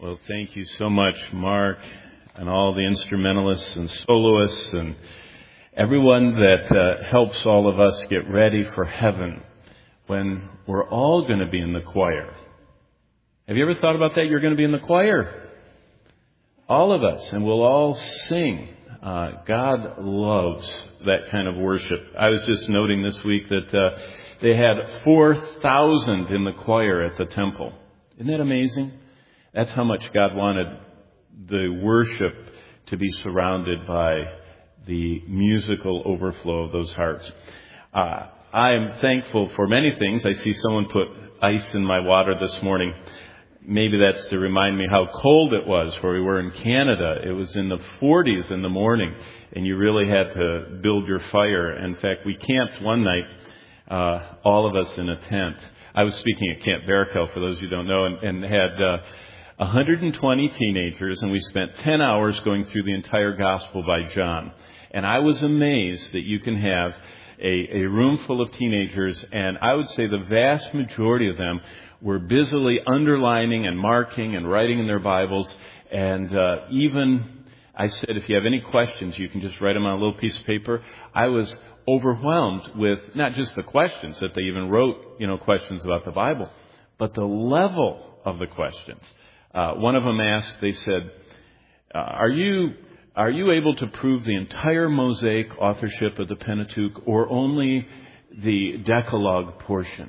Well, thank you so much, Mark, and all the instrumentalists and soloists and everyone that helps all of us get ready for heaven when we're all going to be in the choir. Have you ever thought about that? You're going to be in the choir. All of us, and we'll all sing. God loves that kind of worship. I was just noting this week that they had 4,000 in the choir at the temple. Isn't that amazing? That's how much God wanted the worship to be surrounded by the musical overflow of those hearts. I am thankful for many things. I see someone put ice in my water this morning. Maybe that's to remind me how cold it was where we were in Canada. It was in the 40s in the morning, and you really had to build your fire. In fact, we camped one night, all of us in a tent. I was speaking at Camp Barakel, for those who don't know, and had 120 teenagers, and we spent 10 hours going through the entire Gospel by John. And I was amazed that you can have a room full of teenagers, and I would say the vast majority of them were busily underlining and marking and writing in their Bibles. And even, I said, if you have any questions, you can just write them on a little piece of paper. I was overwhelmed with not just the questions, that they even wrote, questions about the Bible, but the level of the questions. One of them asked, they said, are you able to prove the entire Mosaic authorship of the Pentateuch or only the Decalogue portion?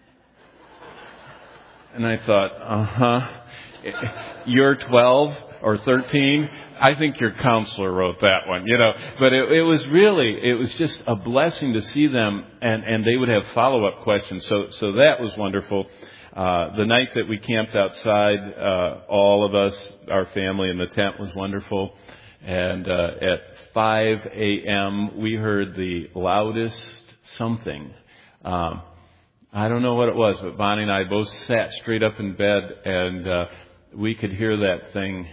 And I thought, you're 12 or 13. I think your counselor wrote that one, But it was just a blessing to see them, and they would have follow-up questions. So that was wonderful. The night that we camped outside, all of us, our family in the tent, was wonderful. And at 5 a.m., we heard the loudest something. I don't know what it was, but Bonnie and I both sat straight up in bed, and we could hear that thing.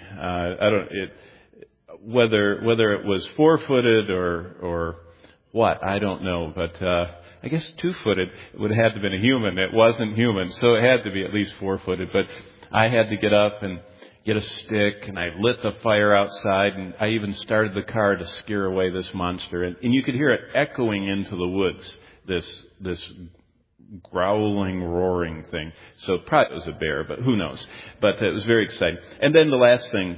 Whether it was 4-footed or what, I don't know, but I guess 2-footed would have to have been a human. It wasn't human, so it had to be at least 4-footed. But I had to get up and get a stick, and I lit the fire outside, and I even started the car to scare away this monster. And you could hear it echoing into the woods, this growling, roaring thing. So probably it was a bear, but who knows. But it was very exciting. And then the last thing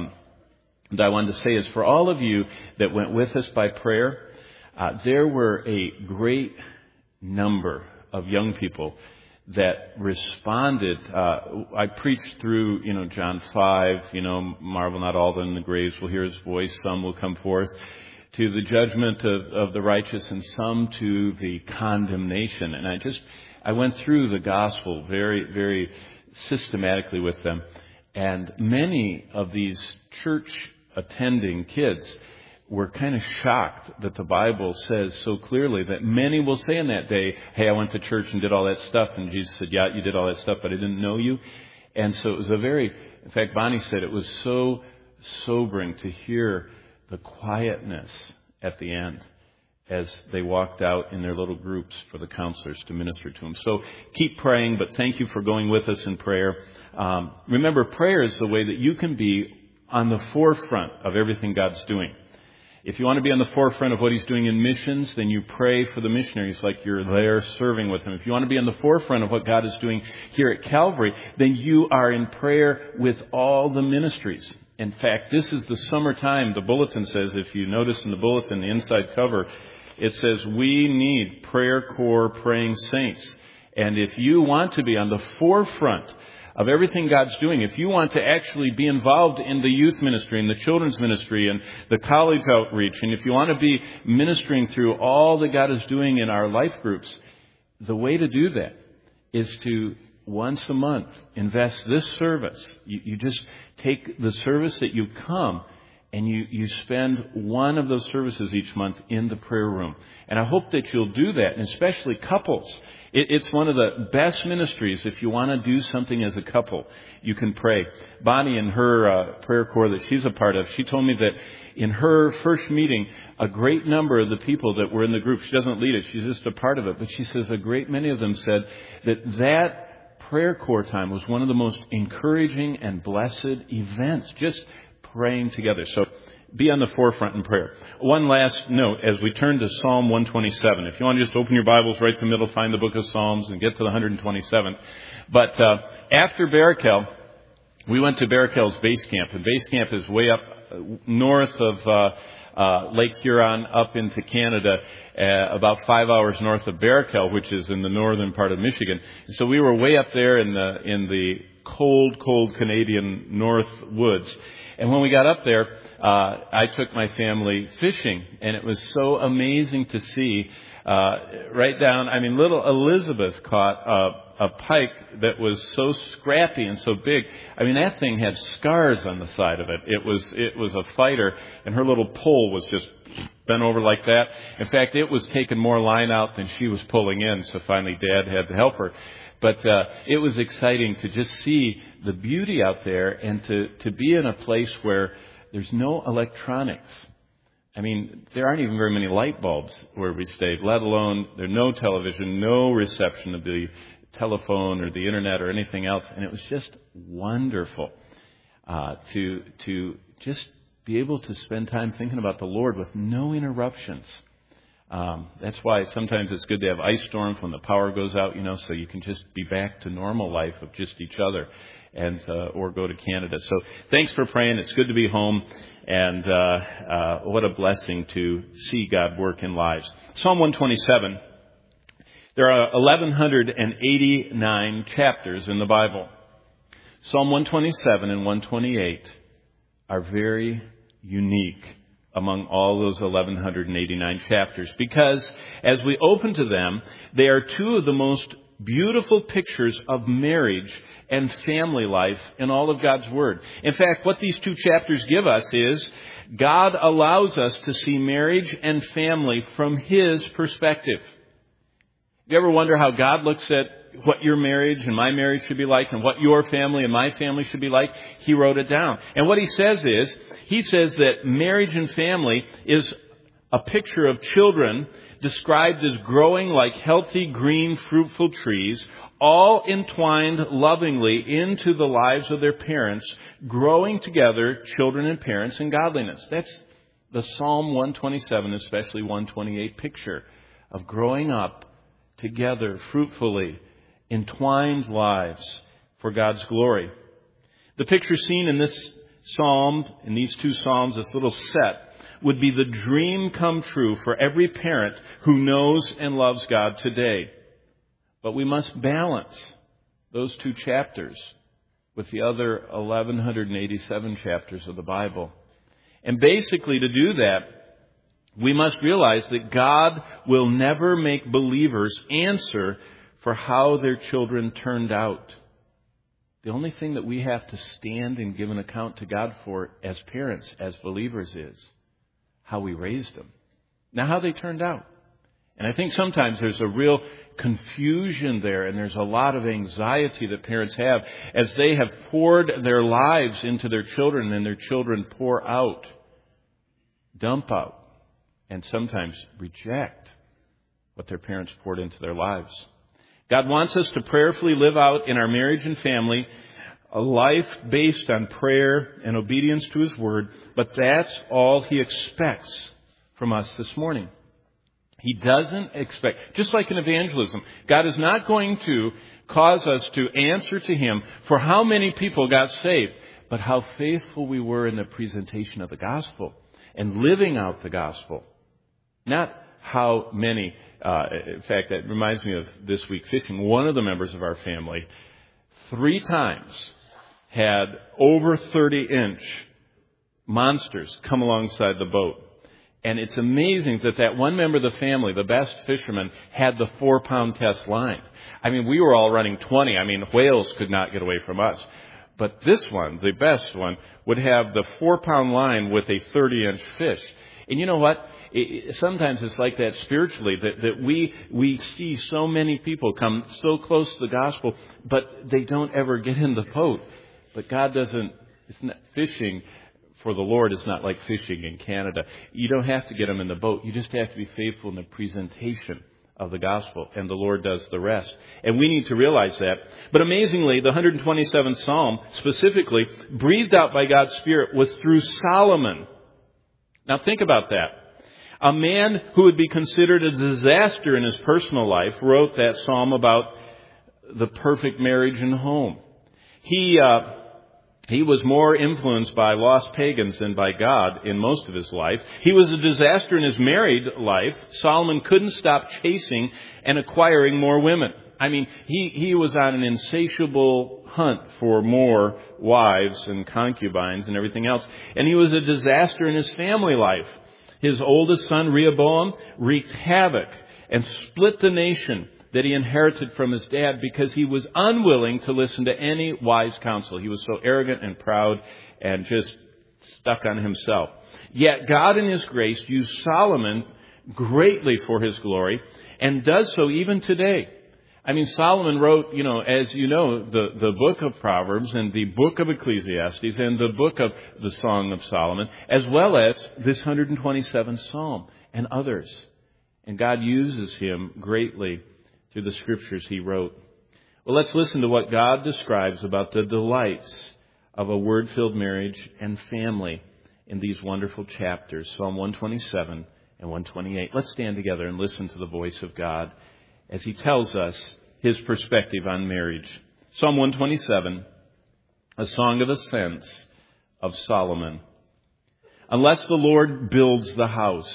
that I wanted to say is for all of you that went with us by prayer, there were a great number of young people that responded. I preached through, John 5, marvel not all that in the graves will hear his voice, some will come forth to the judgment of the righteous, and some to the condemnation. And I went through the gospel very, very systematically with them. And many of these church attending kids were kind of shocked that the Bible says so clearly that many will say in that day, hey, I went to church and did all that stuff. And Jesus said, yeah, you did all that stuff, but I didn't know you. And so it was in fact, Bonnie said it was so sobering to hear the quietness at the end as they walked out in their little groups for the counselors to minister to them. So keep praying, but thank you for going with us in prayer. Remember, prayer is the way that you can be on the forefront of everything God's doing. If you want to be on the forefront of what He's doing in missions, then you pray for the missionaries like you're there serving with them. If you want to be on the forefront of what God is doing here at Calvary, then you are in prayer with all the ministries. In fact, this is the summertime. The bulletin says, if you notice in the bulletin, the inside cover, it says, we need prayer corps praying saints. And if you want to be on the forefront of everything God's doing, if you want to actually be involved in the youth ministry and the children's ministry and the college outreach, and if you want to be ministering through all that God is doing in our life groups, the way to do that is to once a month invest this service. You just take the service that you come and you spend one of those services each month in the prayer room. And I hope that you'll do that, and especially couples. It's one of the best ministries if you want to do something as a couple. You can pray. Bonnie, in her prayer corps that she's a part of, she told me that in her first meeting, a great number of the people that were in the group, she doesn't lead it, she's just a part of it, but she says a great many of them said that prayer core time was one of the most encouraging and blessed events, just praying together. So be on the forefront in prayer. One last note as we turn to Psalm 127. If you want to just open your Bibles right to the middle, find the book of Psalms and get to the 127th. But after Barakel, we went to Barakel's base camp. And base camp is way up north of Lake Huron up into Canada, about 5 hours north of Barakel, which is in the northern part of Michigan. And so we were way up there in the cold Canadian north woods. And when we got up there, I took my family fishing, and it was so amazing to see right down. I mean, little Elizabeth caught a pike that was so scrappy and so big. I mean, that thing had scars on the side of it. It was a fighter, and her little pole was just bent over like that. In fact, it was taking more line out than she was pulling in, so finally Dad had to help her. But it was exciting to just see the beauty out there and to be in a place where there's no electronics. I mean, there aren't even very many light bulbs where we stayed, let alone there's no television, no reception of the telephone or the internet or anything else. And it was just wonderful to just be able to spend time thinking about the Lord with no interruptions. That's why sometimes it's good to have ice storms when the power goes out, so you can just be back to normal life of just each other and or go to Canada. So thanks for praying. It's good to be home, and what a blessing to see God work in lives. Psalm 127. There are 1,189 chapters in the Bible. Psalm 127 and 128 are very unique among all those 1,189 chapters, because as we open to them, they are two of the most beautiful pictures of marriage and family life in all of God's Word. In fact, what these two chapters give us is God allows us to see marriage and family from His perspective. You ever wonder how God looks at what your marriage and my marriage should be like and what your family and my family should be like? He wrote it down. And what He says that marriage and family is a picture of children described as growing like healthy, green, fruitful trees, all entwined lovingly into the lives of their parents, growing together, children and parents, in godliness. That's the Psalm 127, especially 128 picture of growing up together fruitfully, entwined lives for God's glory. The picture seen in this psalm, in these two psalms, this little set, would be the dream come true for every parent who knows and loves God today. But we must balance those two chapters with the other 1,187 chapters of the Bible. And basically, to do that, we must realize that God will never make believers answer for how their children turned out. The only thing that we have to stand and give an account to God for as parents, as believers, is how we raised them. Not how they turned out. And I think sometimes there's a real confusion there, and there's a lot of anxiety that parents have as they have poured their lives into their children, and their children pour out, dump out, and sometimes reject what their parents poured into their lives. God wants us to prayerfully live out in our marriage and family a life based on prayer and obedience to His Word, but that's all He expects from us this morning. He doesn't expect, just like in evangelism, God is not going to cause us to answer to Him for how many people got saved, but how faithful we were in the presentation of the gospel and living out the gospel. Not how many. In fact, that reminds me of this week fishing. One of the members of our family 3 times had over 30-inch monsters come alongside the boat. And it's amazing that one member of the family, the best fisherman, had the 4-pound test line. I mean, we were all running 20. I mean, whales could not get away from us. But this one, the best one, would have the 4-pound line with a 30-inch fish. And you know what? Sometimes it's like that spiritually, that we see so many people come so close to the gospel, but they don't ever get in the boat. But God doesn't, it's not fishing for the Lord is not like fishing in Canada. You don't have to get them in the boat. You just have to be faithful in the presentation of the gospel, and the Lord does the rest. And we need to realize that. But amazingly, the 127th Psalm, specifically, breathed out by God's Spirit, was through Solomon. Now think about that. A man who would be considered a disaster in his personal life wrote that psalm about the perfect marriage and home. He was more influenced by lost pagans than by God in most of his life. He was a disaster in his married life. Solomon couldn't stop chasing and acquiring more women. I mean, he was on an insatiable hunt for more wives and concubines and everything else. And he was a disaster in his family life. His oldest son, Rehoboam, wreaked havoc and split the nation that he inherited from his dad because he was unwilling to listen to any wise counsel. He was so arrogant and proud and just stuck on himself. Yet God in His grace used Solomon greatly for His glory and does so even today. I mean, Solomon wrote, as you know, the book of Proverbs and the book of Ecclesiastes and the book of the Song of Solomon, as well as this 127th Psalm and others. And God uses him greatly through the scriptures he wrote. Well, let's listen to what God describes about the delights of a word-filled marriage and family in these wonderful chapters, Psalm 127 and 128. Let's stand together and listen to the voice of God as He tells us His perspective on marriage. Psalm 127, a song of ascents of Solomon. Unless the Lord builds the house,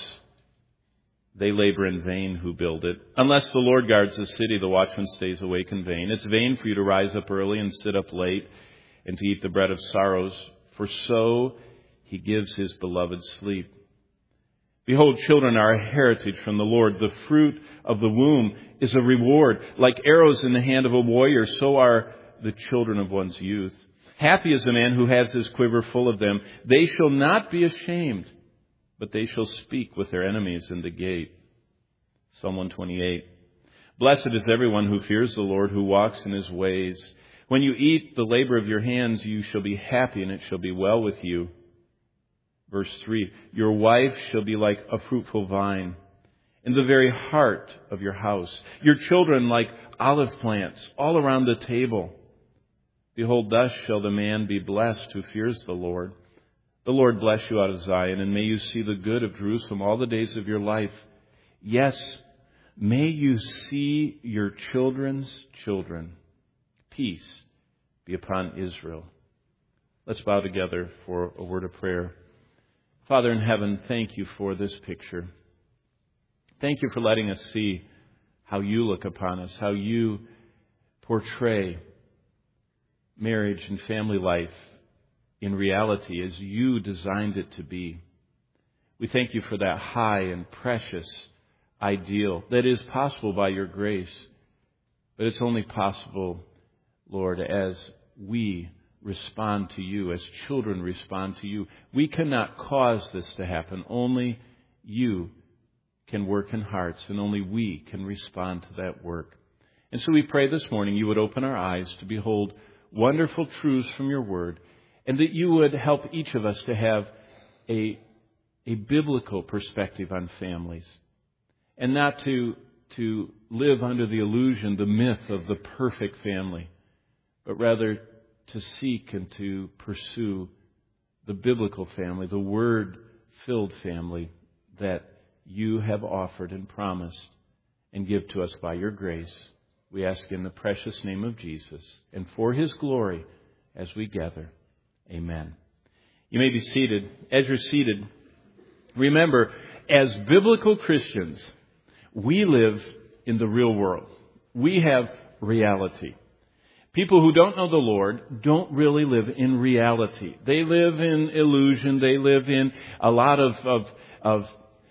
they labor in vain who build it. Unless the Lord guards the city, the watchman stays awake in vain. It's vain for you to rise up early and sit up late and to eat the bread of sorrows, for so He gives His beloved sleep. Behold, children are a heritage from the Lord. The fruit of the womb is a reward. Like arrows in the hand of a warrior, so are the children of one's youth. Happy is the man who has his quiver full of them. They shall not be ashamed, but they shall speak with their enemies in the gate. Psalm 128. Blessed is everyone who fears the Lord, who walks in His ways. When you eat the labor of your hands, you shall be happy, and it shall be well with you. Verse 3, your wife shall be like a fruitful vine in the very heart of your house. Your children like olive plants all around the table. Behold, thus shall the man be blessed who fears the Lord. The Lord bless you out of Zion, and may you see the good of Jerusalem all the days of your life. Yes, may you see your children's children. Peace be upon Israel. Let's bow together for a word of prayer. Father in heaven, thank you for this picture. Thank you for letting us see how you look upon us, how you portray marriage and family life in reality as you designed it to be. We thank you for that high and precious ideal that is possible by your grace, but it's only possible, Lord, as we respond to you, as children respond to you. We cannot cause this to happen. Only you can work in hearts, and only we can respond to that work. And so we pray this morning you would open our eyes to behold wonderful truths from your word, and that you would help each of us to have a biblical perspective on families, and not to live under the illusion, the myth of the perfect family, but rather to seek and to pursue the biblical family, the word-filled family that you have offered and promised and give to us by your grace. We ask in the precious name of Jesus and for His glory as we gather. Amen. You may be seated. As you're seated, remember, as biblical Christians, we live in the real world. We have reality. People who don't know the Lord don't really live in reality. They live in illusion. They live in a lot of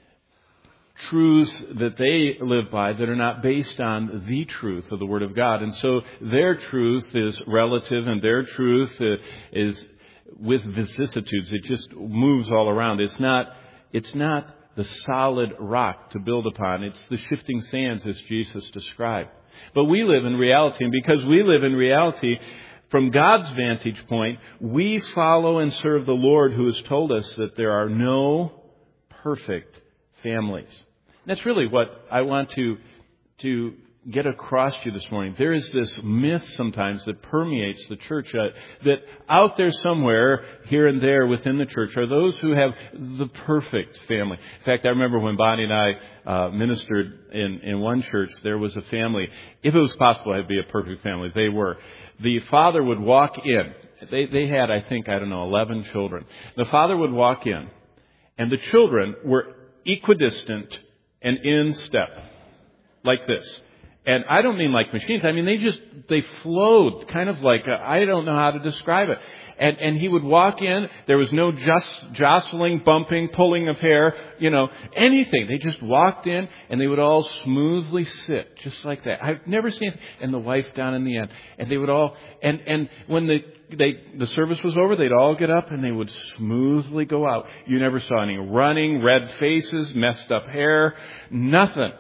truths that they live by that are not based on the truth of the Word of God. And so their truth is relative, and their truth is with vicissitudes. It just moves all around. It's not the solid rock to build upon. It's the shifting sands, as Jesus described. But we live in reality, and because we live in reality, from God's vantage point, we follow and serve the Lord, who has told us that there are no perfect families. And that's really what I want to to get across to you this morning. There is this myth sometimes that permeates the church, that out there somewhere, here and there within the church, are those who have the perfect family. In fact, I remember when Bonnie and I ministered in one church, there was a family. If it was possible, it'd be a perfect family. They were. The father would walk in. They had, I think, 11 children. The father would walk in, and the children were equidistant and in step, like this. And I don't mean like machines. I mean, they flowed kind of like, I don't know how to describe it. And he would walk in. There was no jostling, bumping, pulling of hair, anything. They just walked in and they would all smoothly sit just like that. I've never seen it. And the wife down in the end. And they would all, and when the service was over, they'd all get up and they would smoothly go out. You never saw any running, red faces, messed up hair, nothing.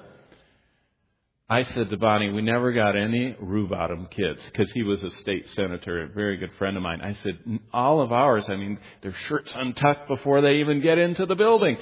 I said to Bonnie, we never got any Rue-Bottom kids, because he was a state senator, a very good friend of mine. I said, all of ours, their shirts untucked before they even get into the building.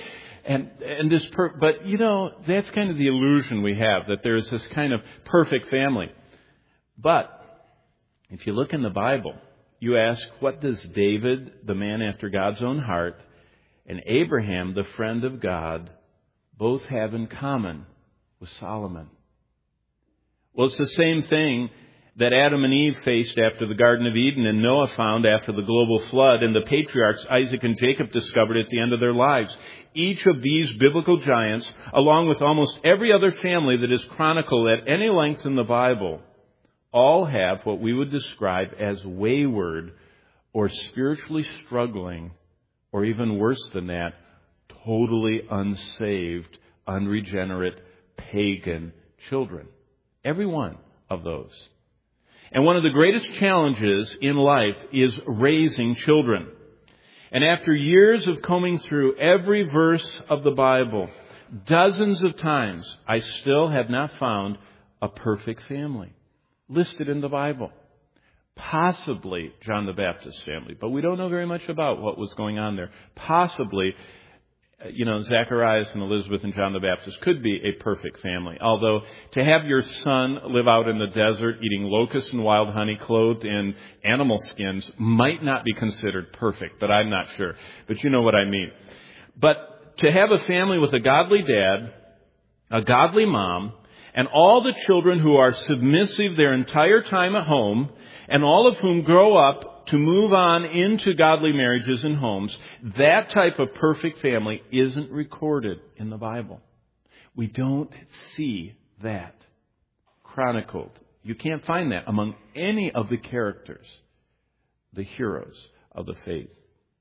But that's kind of the illusion we have, that there's this kind of perfect family. But if you look in the Bible, you ask, what does David, the man after God's own heart, and Abraham, the friend of God, both have in common with Solomon? Well, it's the same thing that Adam and Eve faced after the Garden of Eden, and Noah found after the global flood, and the patriarchs Isaac and Jacob discovered at the end of their lives. Each of these biblical giants, along with almost every other family that is chronicled at any length in the Bible, all have what we would describe as wayward or spiritually struggling, or even worse than that, totally unsaved, unregenerate, pagan children. Every one of those. And one of the greatest challenges in life is raising children. And after years of combing through every verse of the Bible, dozens of times, I still have not found a perfect family listed in the Bible. Possibly John the Baptist's family, but we don't know very much about what was going on there. Possibly, Zacharias and Elizabeth and John the Baptist could be a perfect family. Although to have your son live out in the desert eating locusts and wild honey clothed in animal skins might not be considered perfect, but I'm not sure. But you know what I mean. But to have a family with a godly dad, a godly mom, and all the children who are submissive their entire time at home, and all of whom grow up to move on into godly marriages and homes, that type of perfect family isn't recorded in the Bible. We don't see that chronicled. You can't find that among any of the characters, the heroes of the faith.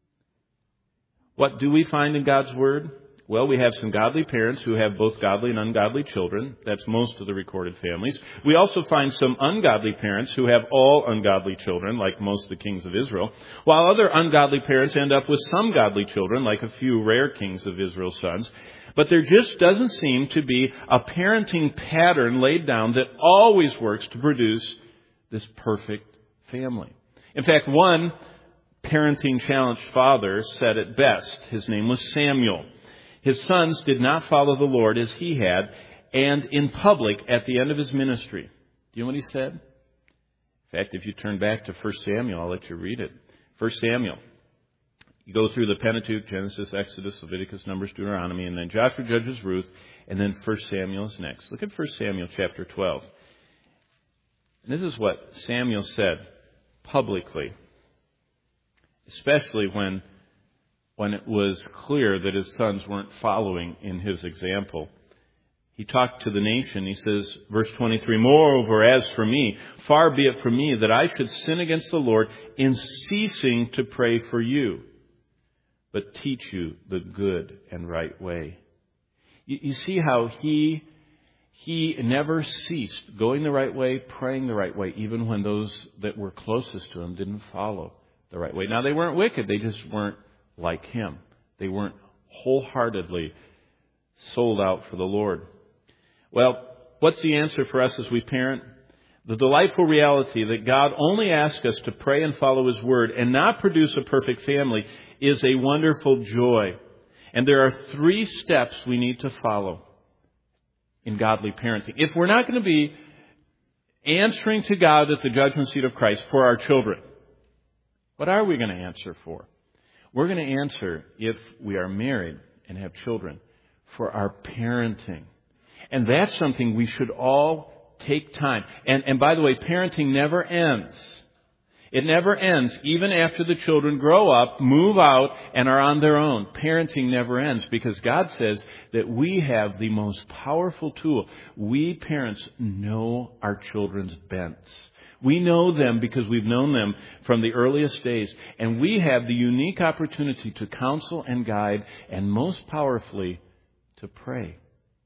What do we find in God's Word? Well, we have some godly parents who have both godly and ungodly children. That's most of the recorded families. We also find some ungodly parents who have all ungodly children, like most of the kings of Israel, while other ungodly parents end up with some godly children, like a few rare kings of Israel's sons. But there just doesn't seem to be a parenting pattern laid down that always works to produce this perfect family. In fact, one parenting challenged father said it best. His name was Samuel. His sons did not follow the Lord as he had, and in public at the end of his ministry. Do you know what he said? In fact, if you turn back to 1 Samuel, I'll let you read it. 1 Samuel. You go through the Pentateuch, Genesis, Exodus, Leviticus, Numbers, Deuteronomy, and then Joshua, Judges, Ruth, and then 1 Samuel is next. Look at 1 Samuel chapter 12. And this is what Samuel said publicly, especially when it was clear that his sons weren't following in his example. He talked to the nation. He says, verse 23, "Moreover, as for me, far be it from me that I should sin against the Lord in ceasing to pray for you, but teach you the good and right way." You see how he never ceased going the right way, praying the right way, even when those that were closest to him didn't follow the right way. Now, they weren't wicked. They just weren't like him. They weren't wholeheartedly sold out for the Lord. Well, what's the answer for us as we parent? The delightful reality that God only asks us to pray and follow His Word and not produce a perfect family is a wonderful joy. And there are 3 steps we need to follow in godly parenting. If we're not going to be answering to God at the judgment seat of Christ for our children, what are we going to answer for? We're going to answer, if we are married and have children, for our parenting. And that's something we should all take time. And by the way, parenting never ends. It never ends. Even after the children grow up, move out, and are on their own. Parenting never ends because God says that we have the most powerful tool. We parents know our children's bents. We know them because we've known them from the earliest days. And we have the unique opportunity to counsel and guide, and most powerfully, to pray.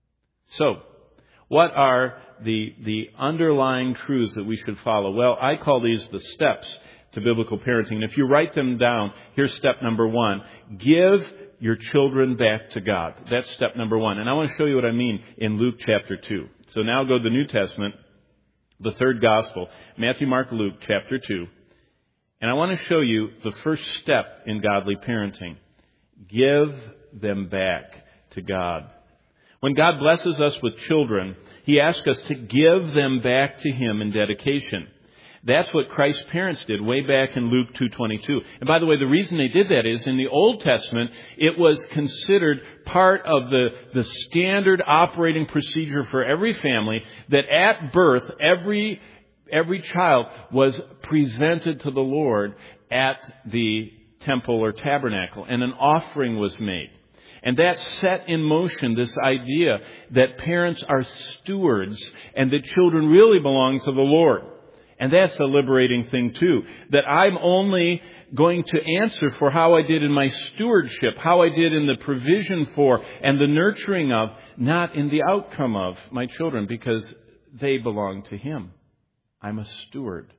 So, what are the underlying truths that we should follow? Well, I call these the steps to biblical parenting. And if you write them down, here's step number 1. Give your children back to God. That's step number 1. And I want to show you what I mean in Luke chapter 2. So now go to the New Testament, the third gospel, Matthew, Mark, Luke chapter 2. And I want to show you the first step in godly parenting. Give them back to God. When God blesses us with children, He asks us to give them back to Him in dedication. That's what Christ's parents did way back in Luke 2:22. And by the way, the reason they did that is in the Old Testament, it was considered part of the standard operating procedure for every family that at birth, every child was presented to the Lord at the temple or tabernacle, and an offering was made. And that set in motion this idea that parents are stewards and that children really belong to the Lord. And that's a liberating thing too. That I'm only going to answer for how I did in my stewardship, how I did in the provision for and the nurturing of, not in the outcome of my children, because they belong to Him. I'm a steward.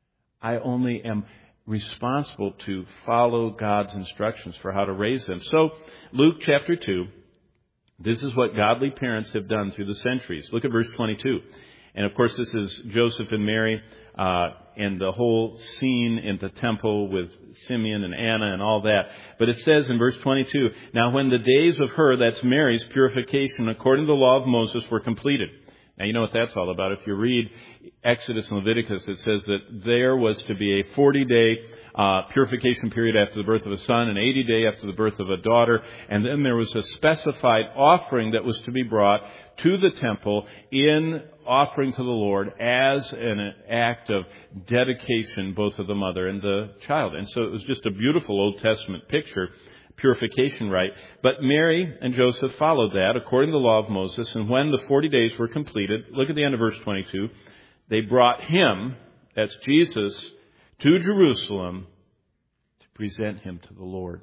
I only am responsible to follow God's instructions for how to raise them. So, Luke chapter 2, this is what godly parents have done through the centuries. Look at verse 22. And of course, this is Joseph and Mary and the whole scene in the temple with Simeon and Anna and all that. But it says in verse 22, now when the days of her, that's Mary's, purification according to the law of Moses were completed. Now, you know what that's all about. If you read Exodus and Leviticus, it says that there was to be a 40-day purification period after the birth of a son, an 80-day after the birth of a daughter, and then there was a specified offering that was to be brought to the temple in offering to the Lord as an act of dedication, both of the mother and the child. And so it was just a beautiful Old Testament picture, purification rite. But Mary and Joseph followed that according to the law of Moses. And when the 40 days were completed, look at the end of verse 22, they brought Him, that's Jesus, to Jerusalem to present Him to the Lord.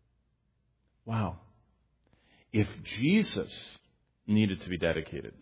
Wow. If Jesus needed to be dedicated,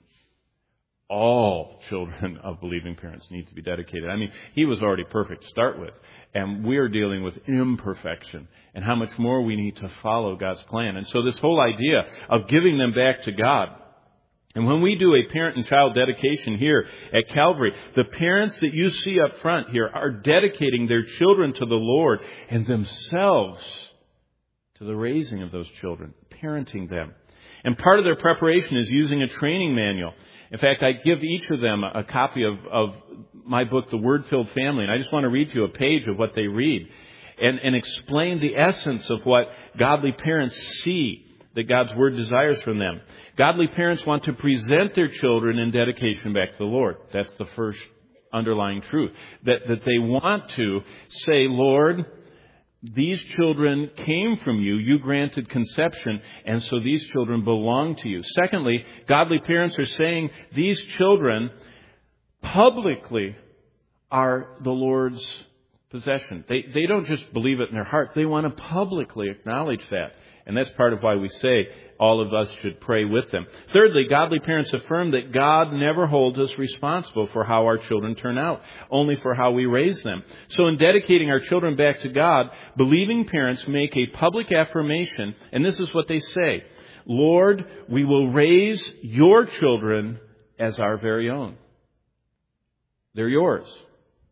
all children of believing parents need to be dedicated. I mean, He was already perfect to start with. And we're dealing with imperfection and how much more we need to follow God's plan. And so this whole idea of giving them back to God. And when we do a parent and child dedication here at Calvary, the parents that you see up front here are dedicating their children to the Lord and themselves to the raising of those children, parenting them. And part of their preparation is using a training manual. In fact, I give each of them a copy of my book, The Word-Filled Family, and I just want to read to you a page of what they read and explain the essence of what godly parents see that God's Word desires from them. Godly parents want to present their children in dedication back to the Lord. That's the first underlying truth. That they want to say, Lord, these children came from you. You granted conception, and so these children belong to you. Secondly, godly parents are saying these children publicly are the Lord's possession. They don't just believe it in their heart. They want to publicly acknowledge that. And that's part of why we say all of us should pray with them. Thirdly, godly parents affirm that God never holds us responsible for how our children turn out, only for how we raise them. So in dedicating our children back to God, believing parents make a public affirmation, and this is what they say: Lord, we will raise your children as our very own. They're yours.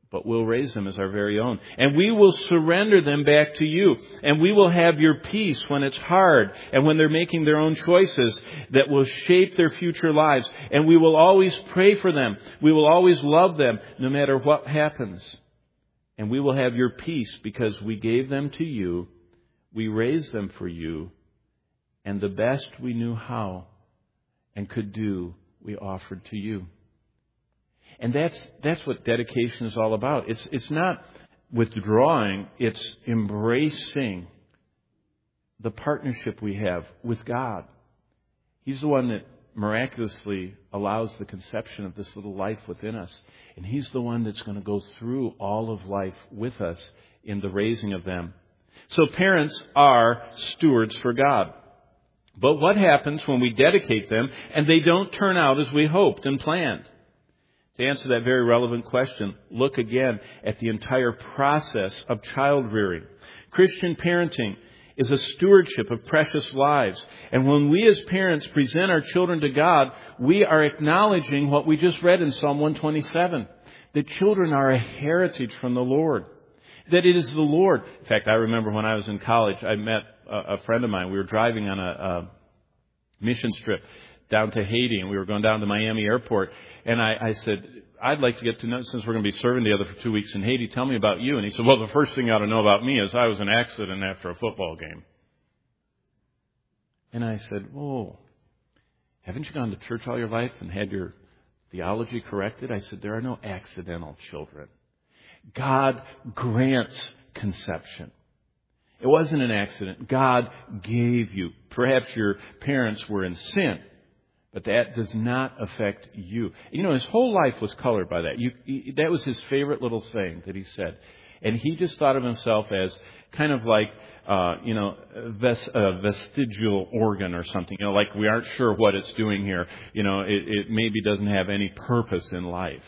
but we'll raise them as our very own. And we will surrender them back to you. And we will have your peace when it's hard and when they're making their own choices that will shape their future lives. And we will always pray for them. We will always love them no matter what happens. And we will have your peace because we gave them to you. We raised them for you. And the best we knew how and could do, we offered to you. And that's what dedication is all about. It's not withdrawing, it's embracing the partnership we have with God. He's the one that miraculously allows the conception of this little life within us. And He's the one that's going to go through all of life with us in the raising of them. So parents are stewards for God. But what happens when we dedicate them and they don't turn out as we hoped and planned? To answer that very relevant question, look again at the entire process of child rearing. Christian parenting is a stewardship of precious lives. And when we as parents present our children to God, we are acknowledging what we just read in Psalm 127. That children are a heritage from the Lord. That it is the Lord. In fact, I remember when I was in college, I met a friend of mine. We were driving on a mission trip down to Haiti, and we were going down to Miami Airport. And I said, I'd like to get to know, since we're going to be serving together for 2 weeks in Haiti, tell me about you. And he said, well, the first thing you ought to know about me is I was in an accident after a football game. And I said, whoa, haven't you gone to church all your life and had your theology corrected? I said, there are no accidental children. God grants conception. It wasn't an accident. God gave you. Perhaps your parents were in sin. But that does not affect you. You know, his whole life was colored by that. That was his favorite little saying that he said. And he just thought of himself as kind of like, a vestigial organ or something. You know, like we aren't sure what it's doing here. You know, it maybe doesn't have any purpose in life.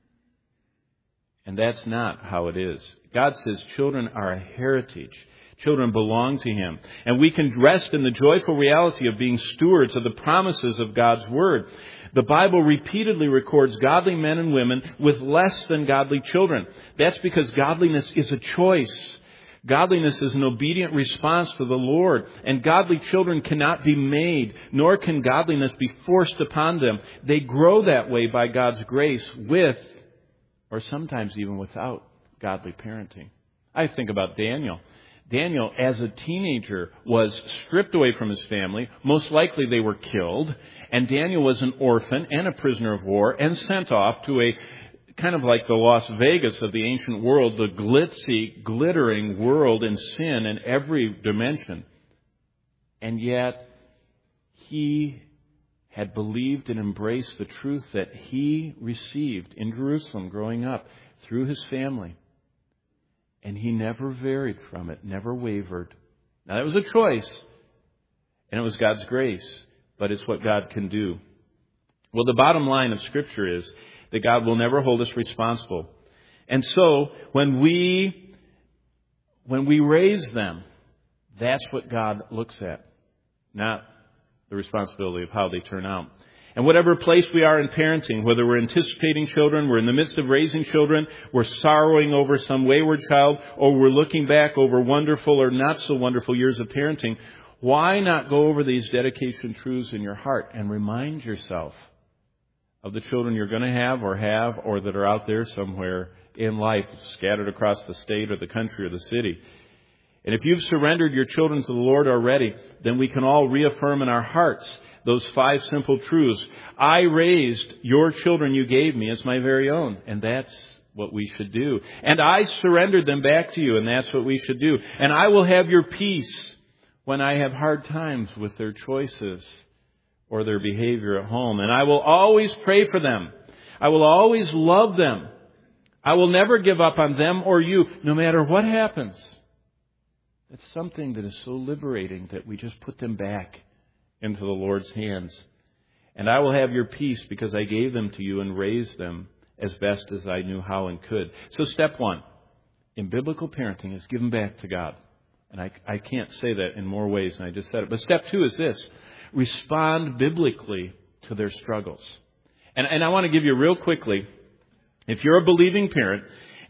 And that's not how it is. God says children are a heritage. Children belong to Him. And we can rest in the joyful reality of being stewards of the promises of God's Word. The Bible repeatedly records godly men and women with less than godly children. That's because godliness is a choice. Godliness is an obedient response to the Lord. And godly children cannot be made, nor can godliness be forced upon them. They grow that way by God's grace with, or sometimes even without, godly parenting. I think about Daniel. Daniel, as a teenager, was stripped away from his family. Most likely they were killed. And Daniel was an orphan and a prisoner of war and sent off to a kind of like the Las Vegas of the ancient world, the glitzy, glittering world in sin in every dimension. And yet, he had believed and embraced the truth that he received in Jerusalem growing up through his family. And he never varied from it, never wavered. Now, that was a choice, and it was God's grace, but it's what God can do. Well, the bottom line of Scripture is that God will never hold us responsible. And so, when we raise them, that's what God looks at, not the responsibility of how they turn out. And whatever place we are in parenting, whether we're anticipating children, we're in the midst of raising children, we're sorrowing over some wayward child, or we're looking back over wonderful or not so wonderful years of parenting, why not go over these dedication truths in your heart and remind yourself of the children you're going to have or that are out there somewhere in life, scattered across the state or the country or the city. And if you've surrendered your children to the Lord already, then we can all reaffirm in our hearts those 5 simple truths. I raised your children you gave me as my very own. And that's what we should do. And I surrendered them back to you. And that's what we should do. And I will have your peace when I have hard times with their choices or their behavior at home. And I will always pray for them. I will always love them. I will never give up on them or you, no matter what happens. It's something that is so liberating that we just put them back into the Lord's hands. And I will have your peace because I gave them to you and raised them as best as I knew how and could. So step 1 in biblical parenting is give them back to God. And I can't say that in more ways than I just said it. But step 2 is this. Respond biblically to their struggles. And I want to give you real quickly, if you're a believing parent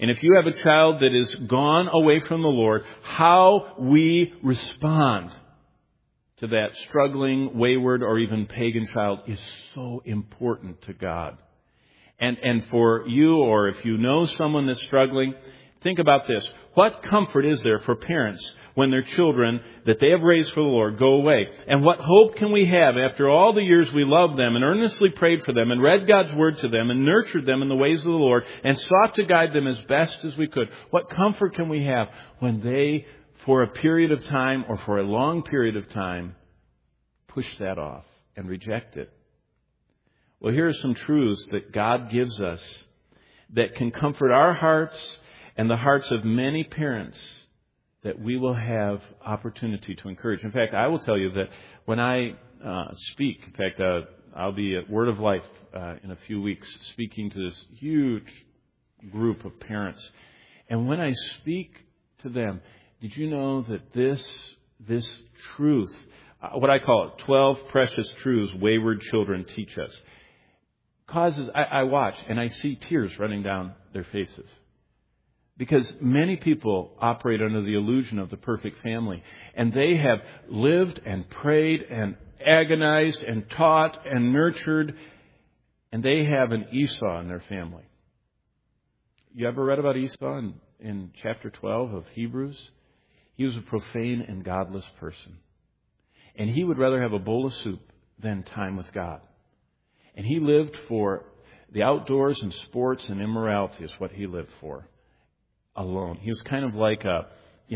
And if you have a child that is gone away from the Lord, how we respond to that struggling, wayward, or even pagan child is so important to God. And for you, or if you know someone that's struggling, think about this. What comfort is there for parents when their children that they have raised for the Lord go away? And what hope can we have after all the years we loved them and earnestly prayed for them and read God's Word to them and nurtured them in the ways of the Lord and sought to guide them as best as we could? What comfort can we have when they, for a period of time or for a long period of time, push that off and reject it? Well, here are some truths that God gives us that can comfort our hearts and the hearts of many parents that we will have opportunity to encourage. In fact, I will tell you that when I speak, in fact, I'll be at Word of Life in a few weeks speaking to this huge group of parents. And when I speak to them, did you know that this truth, what I call it, 12 precious truths wayward children teach us, causes, I watch and I see tears running down their faces. Because many people operate under the illusion of the perfect family. And they have lived and prayed and agonized and taught and nurtured. And they have an Esau in their family. You ever read about Esau in chapter 12 of Hebrews? He was a profane and godless person. And he would rather have a bowl of soup than time with God. And he lived for the outdoors and sports and immorality is what he lived for. Alone. He was kind of like a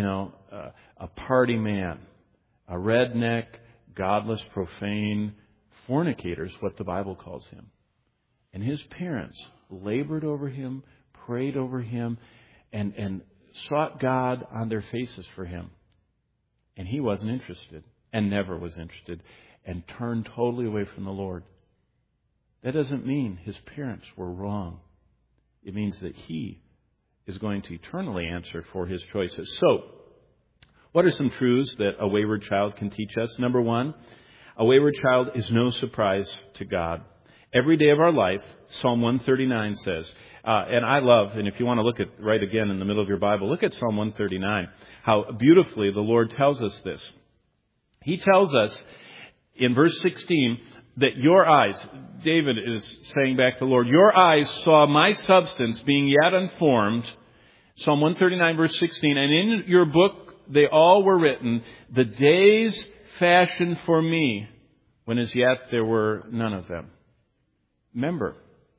party man, a redneck, godless, profane fornicator is what the Bible calls him. And his parents labored over him, prayed over him, and sought God on their faces for him. And he wasn't interested, and never was interested, and turned totally away from the Lord. That doesn't mean his parents were wrong. It means that he is going to eternally answer for his choices. So, what are some truths that a wayward child can teach us? Number one, a wayward child is no surprise to God. Every day of our life, Psalm 139 says, and I love, and if you want to look at right again in the middle of your Bible, look at Psalm 139, how beautifully the Lord tells us this. He tells us in verse 16 that your eyes, David is saying back to the Lord, your eyes saw my substance being yet unformed. Psalm 139 verse 16, and in your book they all were written, the days fashioned for me, when as yet there were none of them. Remember,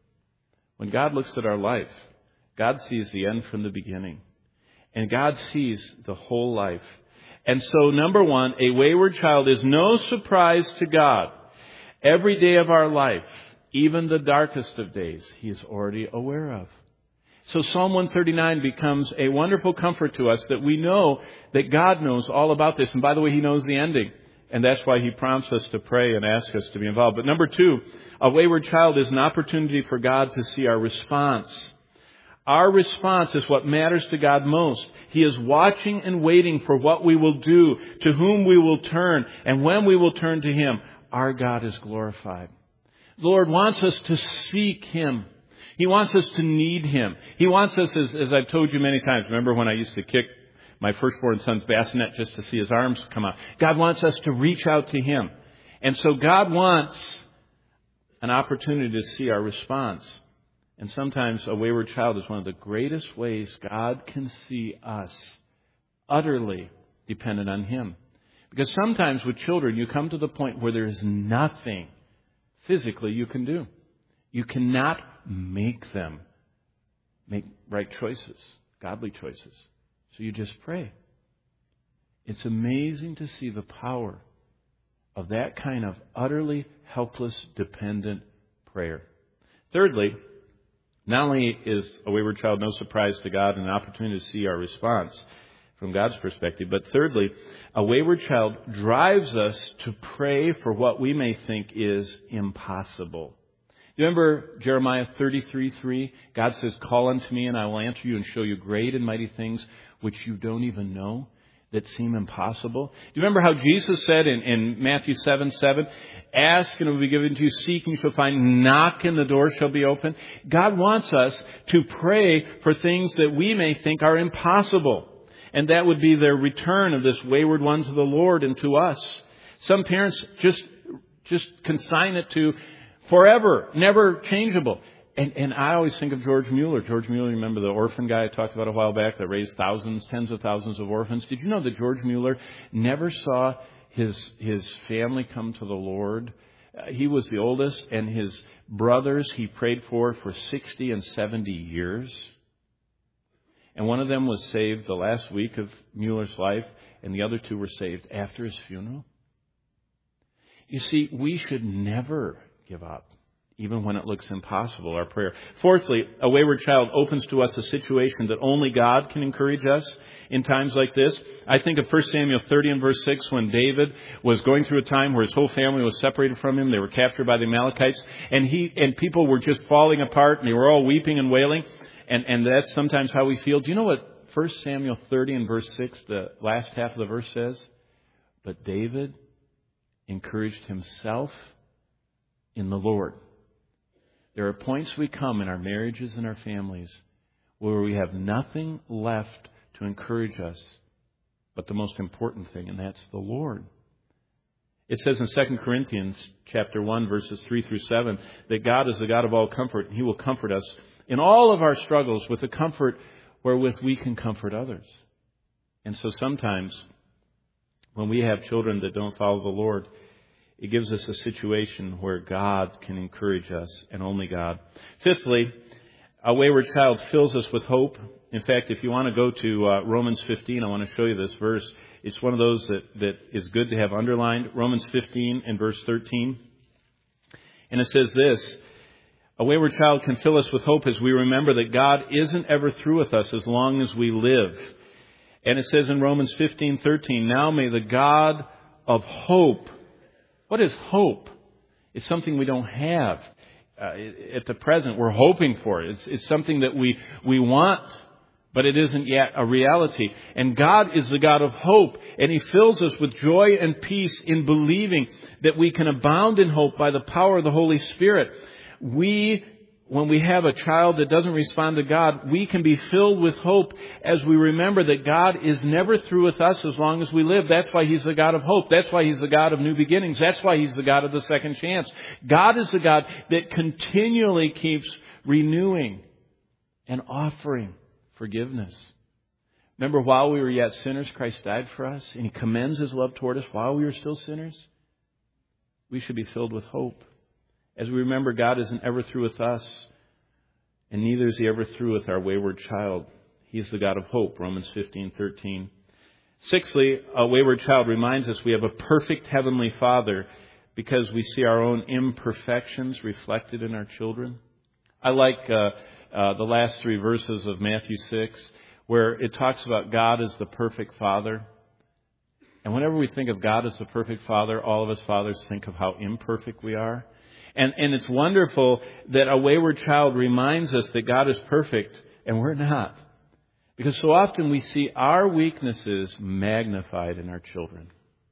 when God looks at our life, God sees the end from the beginning. And God sees the whole life. And so, number one, a wayward child is no surprise to God. Every day of our life, even the darkest of days, He is already aware of. So Psalm 139 becomes a wonderful comfort to us that we know that God knows all about this. And by the way, He knows the ending. And that's why He prompts us to pray and ask us to be involved. But number two, a wayward child is an opportunity for God to see our response. Our response is what matters to God most. He is watching and waiting for what we will do, to whom we will turn, and when we will turn to Him. Our God is glorified. The Lord wants us to seek Him. He wants us to need Him. He wants us, as I've told you many times, remember when I used to kick my firstborn son's bassinet just to see his arms come out. God wants us to reach out to Him. And so God wants an opportunity to see our response. And sometimes a wayward child is one of the greatest ways God can see us utterly dependent on Him. Because sometimes with children, you come to the point where there is nothing physically you can do. You cannot make them make right choices, godly choices. So you just pray. It's amazing to see the power of that kind of utterly helpless, dependent prayer. Thirdly, not only is a wayward child no surprise to God and an opportunity to see our response from God's perspective, but thirdly, a wayward child drives us to pray for what we may think is impossible. You remember Jeremiah 33:3? God says, call unto me and I will answer you and show you great and mighty things which you don't even know. that seem impossible? Do you remember how Jesus said in Matthew 7:7, ask and it will be given to you, seek and you shall find, knock and the door shall be open? God wants us to pray for things that we may think are impossible. And that would be the return of this wayward one to the Lord and to us. Some parents just consign it to forever, never changeable. And I always think of George Mueller. George Mueller, remember the orphan guy I talked about a while back that raised thousands, tens of thousands of orphans? Did you know that George Mueller never saw his family come to the Lord? He was the oldest, and his brothers he prayed for 60 and 70 years. And one of them was saved the last week of Mueller's life, and the other two were saved after his funeral. You see, we should never give up, even when it looks impossible, our prayer. Fourthly, a wayward child opens to us a situation that only God can encourage us in times like this. I think of 1 Samuel 30 and verse 6, when David was going through a time where his whole family was separated from him. They were captured by the Amalekites, and people were just falling apart, and they were all weeping and wailing. And that's sometimes how we feel. Do you know what 1 Samuel 30 and verse 6, the last half of the verse says? But David encouraged himself in the Lord. There are points we come in our marriages and our families where we have nothing left to encourage us but the most important thing, and that's the Lord. It says in 2 Corinthians chapter 1, verses 3 through 7, that God is the God of all comfort, and He will comfort us in all of our struggles with the comfort wherewith we can comfort others. And so sometimes when we have children that don't follow the Lord, it gives us a situation where God can encourage us, and only God. Fifthly, a wayward child fills us with hope. In fact, if you want to go to Romans 15, I want to show you this verse. It's one of those that is good to have underlined. Romans 15 and verse 13. And it says this: a wayward child can fill us with hope as we remember that God isn't ever through with us as long as we live. And it says in Romans 15:13, now may the God of hope. What is hope? It's something we don't have at the present. We're hoping for it. It's something that we want, but it isn't yet a reality. And God is the God of hope, and He fills us with joy and peace in believing that we can abound in hope by the power of the Holy Spirit. When we have a child that doesn't respond to God, we can be filled with hope as we remember that God is never through with us as long as we live. That's why He's the God of hope. That's why He's the God of new beginnings. That's why He's the God of the second chance. God is the God that continually keeps renewing and offering forgiveness. Remember, while we were yet sinners, Christ died for us, and He commends His love toward us while we were still sinners. We should be filled with hope as we remember God isn't ever through with us, and neither is He ever through with our wayward child. He's the God of hope, Romans 15:13. Sixthly, a wayward child reminds us we have a perfect Heavenly Father because we see our own imperfections reflected in our children. I like the last three verses of Matthew 6, where it talks about God as the perfect Father. And whenever we think of God as the perfect Father, all of us fathers think of how imperfect we are. And it's wonderful that a wayward child reminds us that God is perfect and we're not. Because so often we see our weaknesses magnified in our children.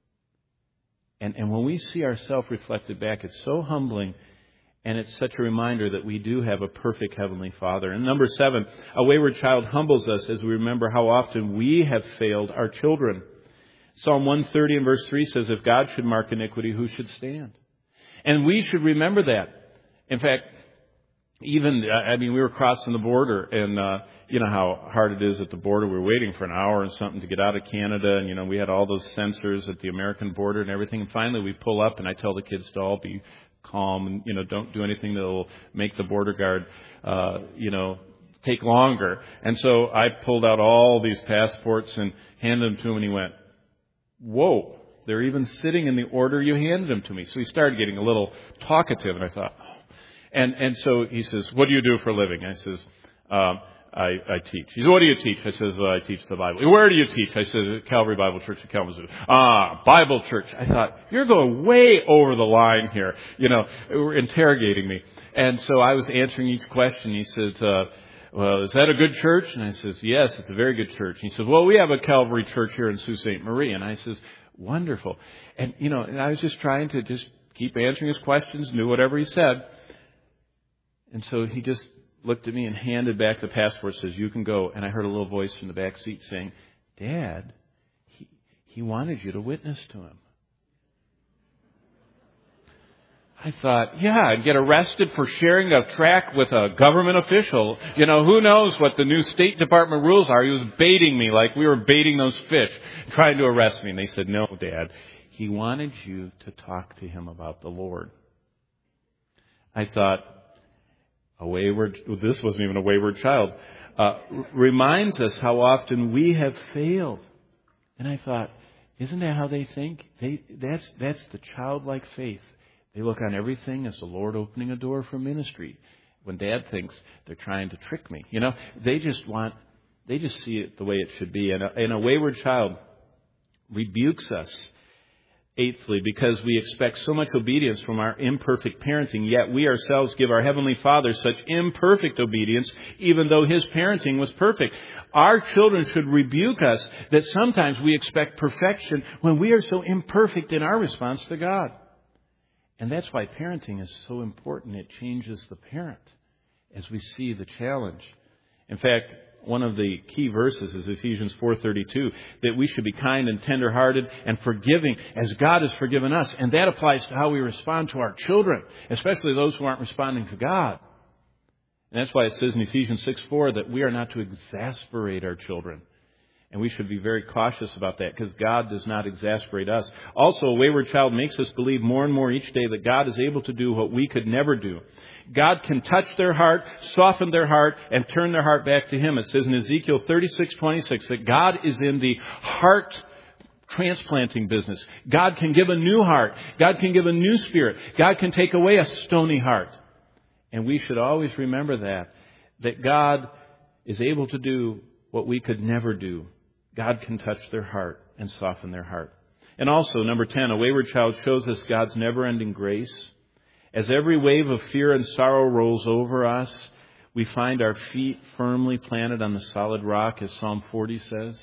And when we see ourselves reflected back, it's so humbling, and it's such a reminder that we do have a perfect Heavenly Father. And number 7, a wayward child humbles us as we remember how often we have failed our children. Psalm 130 and verse 3 says, if God should mark iniquity, who should stand? And we should remember that. In fact, we were crossing the border, and you know how hard it is at the border. We were waiting for an hour and something to get out of Canada, and we had all those sensors at the American border and everything. And finally we pull up, and I tell the kids to all be calm and don't do anything that will make the border guard take longer. And so I pulled out all these passports and handed them to him, and he went, whoa. They're even sitting in the order you handed them to me. So he started getting a little talkative, and I thought, oh. And so he says, what do you do for a living? I says, I teach. He says, what do you teach? I says, I teach the Bible. Where do you teach? I said, Calvary Bible Church in Kalamazoo. Bible Church. I thought, you're going way over the line here. Were interrogating me. And so I was answering each question. He says, well, is that a good church? And I says, yes, it's a very good church. And he says, well, we have a Calvary church here in Sault Ste. Marie. And I says, wonderful. And, and I was just trying to just keep answering his questions, knew whatever he said. And so he just looked at me and handed back the passport, says, you can go. And I heard a little voice from the back seat saying, Dad, he wanted you to witness to him. I thought, yeah, I'd get arrested for sharing a tract with a government official. Who knows what the new State Department rules are. He was baiting me like we were baiting those fish, trying to arrest me. And they said, no, Dad, he wanted you to talk to him about the Lord. I thought, this wasn't even a wayward child, reminds us how often we have failed. And I thought, isn't that how they think? That's the childlike faith. They look on everything as the Lord opening a door for ministry. When Dad thinks they're trying to trick me, they just see it the way it should be. And a wayward child rebukes us. Eighthly, because we expect so much obedience from our imperfect parenting, yet we ourselves give our Heavenly Father such imperfect obedience, even though His parenting was perfect. Our children should rebuke us that sometimes we expect perfection when we are so imperfect in our response to God. And that's why parenting is so important. It changes the parent as we see the challenge. In fact, one of the key verses is Ephesians 4:32, that we should be kind and tender-hearted and forgiving as God has forgiven us. And that applies to how we respond to our children, especially those who aren't responding to God. And that's why it says in Ephesians 6:4 that we are not to exasperate our children. And we should be very cautious about that because God does not exasperate us. Also, a wayward child makes us believe more and more each day that God is able to do what we could never do. God can touch their heart, soften their heart, and turn their heart back to Him. It says in Ezekiel 36:26 that God is in the heart transplanting business. God can give a new heart. God can give a new spirit. God can take away a stony heart. And we should always remember that God is able to do what we could never do. God can touch their heart and soften their heart. And also, number 10, a wayward child shows us God's never-ending grace. As every wave of fear and sorrow rolls over us, we find our feet firmly planted on the solid rock, as Psalm 40 says.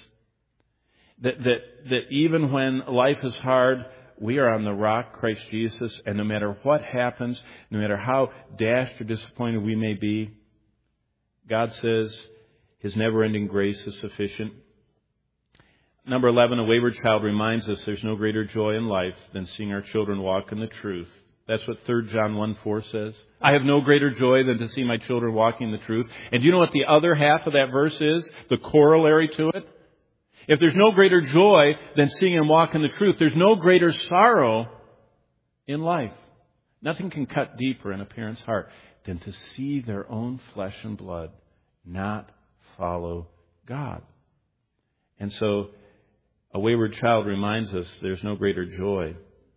That even when life is hard, we are on the rock, Christ Jesus, and no matter what happens, no matter how dashed or disappointed we may be, God says His never-ending grace is sufficient. Number 11, a wayward child reminds us there's no greater joy in life than seeing our children walk in the truth. That's what 3 John 1:4 says. I have no greater joy than to see my children walking in the truth. And do you know what the other half of that verse is? The corollary to it? If there's no greater joy than seeing them walk in the truth, there's no greater sorrow in life. Nothing can cut deeper in a parent's heart than to see their own flesh and blood not follow God. And so a wayward child reminds us there's no greater joy.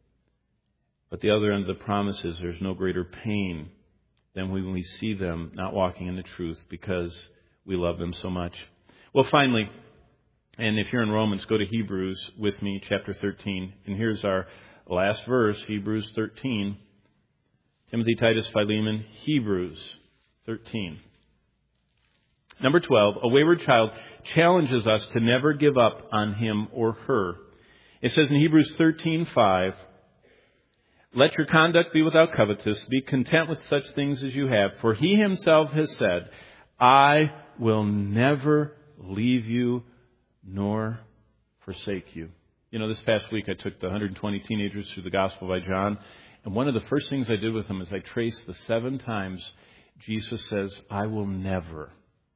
But the other end of the promise is there's no greater pain than when we see them not walking in the truth because we love them so much. Well, finally, and if you're in Romans, go to Hebrews with me, chapter 13. And here's our last verse, Hebrews 13. Timothy, Titus, Philemon, Hebrews 13. Number 12, a wayward child challenges us to never give up on him or her. It says in Hebrews 13:5, let your conduct be without covetousness. Be content with such things as you have. For He Himself has said, I will never leave you nor forsake you. This past week I took the 120 teenagers through the Gospel by John. And one of the first things I did with them is I traced the 7 times Jesus says, I will never.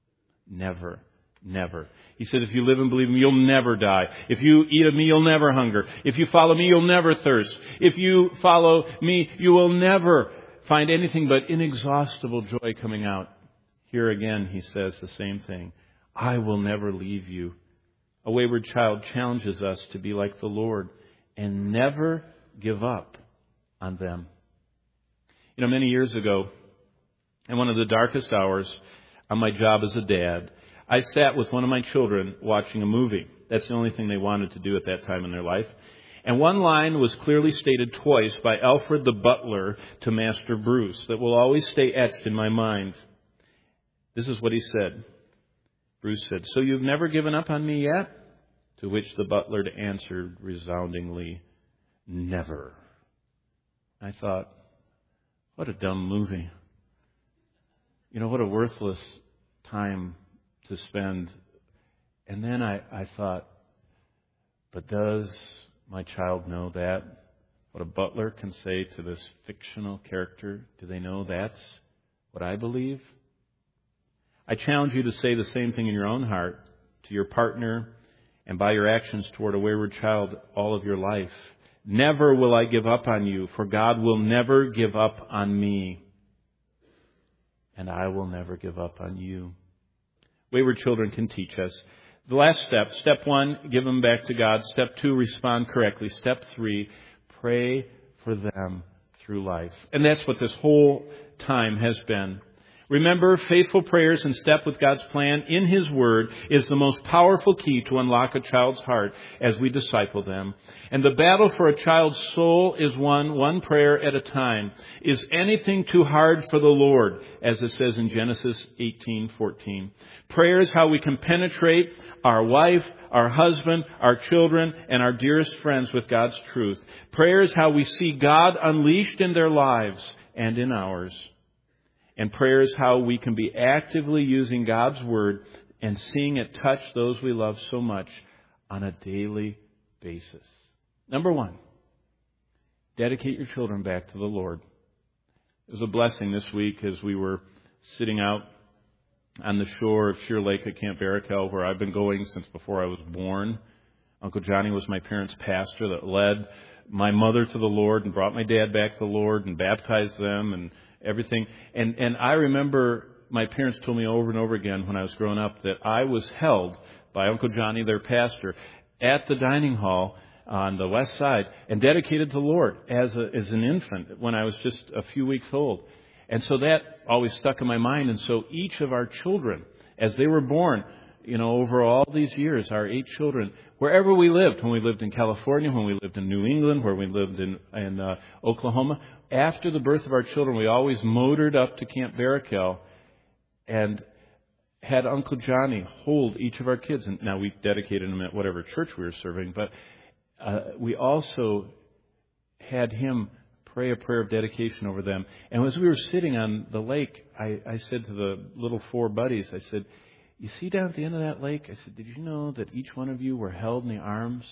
He said, if you live and believe in me, you'll never die. If you eat of me, you'll never hunger. If you follow me, you'll never thirst. If you follow me, you will never find anything but inexhaustible joy coming out. Here again, He says the same thing. I will never leave you. A wayward child challenges us to be like the Lord and never give up on them. Many years ago, in one of the darkest hours on my job as a dad, I sat with one of my children watching a movie. That's the only thing they wanted to do at that time in their life. And one line was clearly stated twice by Alfred the butler to Master Bruce that will always stay etched in my mind. This is what he said. Bruce said, "So you've never given up on me yet?" To which the butler answered resoundingly, "Never." I thought, what a dumb movie. What a worthless time to spend. And then I thought, but does my child know that? What a butler can say to this fictional character? Do they know that's what I believe? I challenge you to say the same thing in your own heart, to your partner, and by your actions toward a wayward child all of your life. Never will I give up on you, for God will never give up on me. And I will never give up on you. Wayward children can teach us. The last step, step 1, give them back to God. Step 2, respond correctly. Step 3, pray for them through life. And that's what this whole time has been. Remember, faithful prayers in step with God's plan in His Word is the most powerful key to unlock a child's heart as we disciple them. And the battle for a child's soul is won one prayer at a time. Is anything too hard for the Lord? As it says in Genesis 18:14. Prayer is how we can penetrate our wife, our husband, our children, and our dearest friends with God's truth. Prayer is how we see God unleashed in their lives and in ours. And prayer is how we can be actively using God's Word and seeing it touch those we love so much on a daily basis. Number 1, dedicate your children back to the Lord. It was a blessing this week as we were sitting out on the shore of Sheer Lake at Camp Barakel, where I've been going since before I was born. Uncle Johnny was my parents' pastor that led my mother to the Lord and brought my dad back to the Lord and baptized them and everything. And I remember my parents told me over and over again when I was growing up that I was held by Uncle Johnny, their pastor, at the dining hall on the west side and dedicated to the Lord as an infant when I was just a few weeks old. And so that always stuck in my mind. And so each of our children, as they were born, over all these years, our 8 children, wherever we lived, when we lived in California, when we lived in New England, where we lived in Oklahoma, after the birth of our children, we always motored up to Camp Barakel and had Uncle Johnny hold each of our kids. And now we dedicated them at whatever church we were serving, but we also had him pray a prayer of dedication over them. And as we were sitting on the lake, I said to the little 4 buddies, I said, "You see down at the end of that lake?" I said, "Did you know that each one of you were held in the arms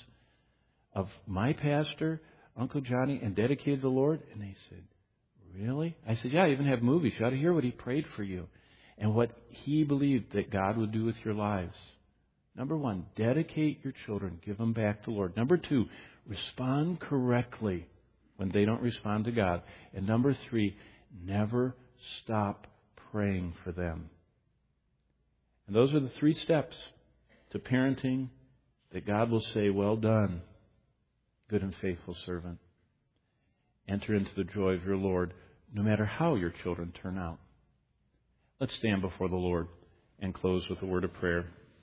of my pastor, Uncle Johnny, and dedicated to the Lord?" And they said, "Really?" I said, "Yeah, I even have movies. You ought to hear what he prayed for you and what he believed that God would do with your lives." Number 1, dedicate your children. Give them back to the Lord. Number 2, respond correctly when they don't respond to God. And number 3, never stop praying for them. And those are the 3 steps to parenting that God will say, "Well done, good and faithful servant." Enter into the joy of your Lord, no matter how your children turn out. Let's stand before the Lord and close with a word of prayer.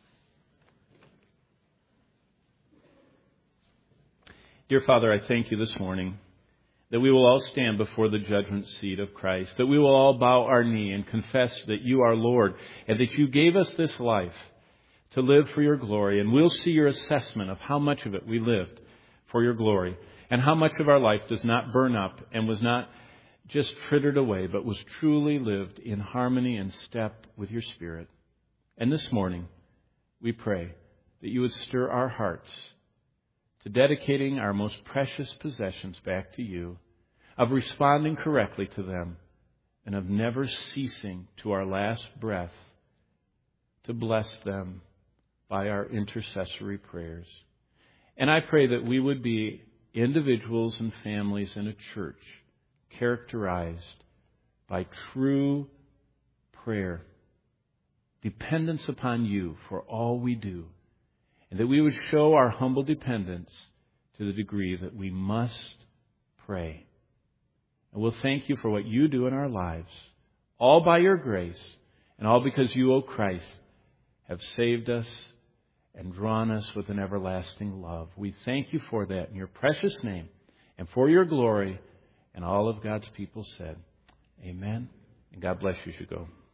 Dear Father, I thank you this morning that we will all stand before the judgment seat of Christ, that we will all bow our knee and confess that you are Lord, and that you gave us this life to live for your glory. And we'll see your assessment of how much of it we lived for your glory, and how much of our life does not burn up and was not just frittered away, but was truly lived in harmony and step with your Spirit. And this morning, we pray that you would stir our hearts to dedicating our most precious possessions back to you, of responding correctly to them, and of never ceasing to our last breath to bless them by our intercessory prayers. And I pray that we would be individuals and families in a church characterized by true prayer, dependence upon you for all we do, and that we would show our humble dependence to the degree that we must pray. And we'll thank you for what you do in our lives, all by your grace, and all because you, O Christ, have saved us and drawn us with an everlasting love. We thank you for that in your precious name and for your glory. And all of God's people said, Amen. And God bless you as you go.